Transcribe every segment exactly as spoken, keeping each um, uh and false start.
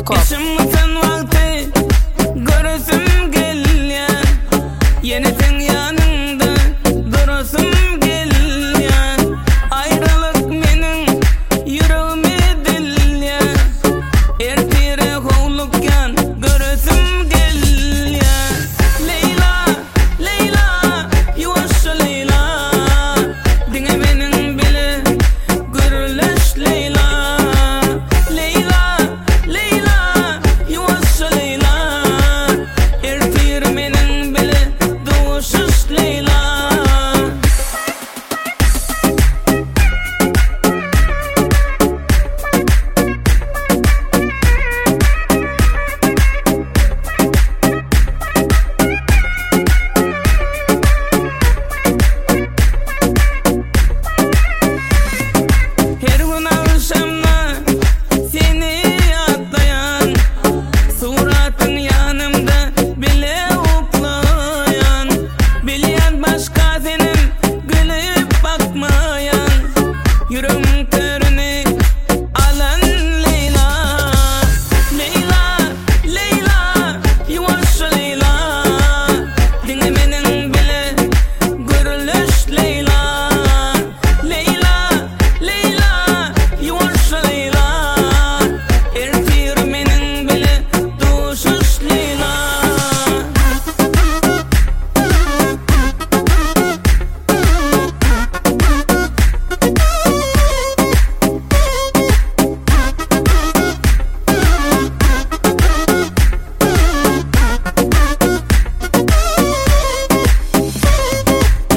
com. Yaşımızın vakti görürsüm gelyen, yeni sen yanında durasım gelyen. Ayrılık menin yüreğime dilyen, ertire hovlukken görürsüm gelyen. Leyla, Leyla, yuvaşça Leyla, dine menin bile görülüş Leyla.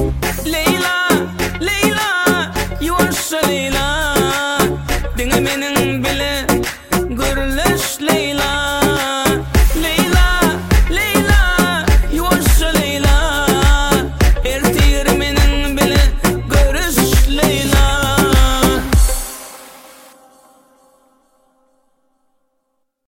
Leyla, Leyla, yuvaşça Leyla, dine menin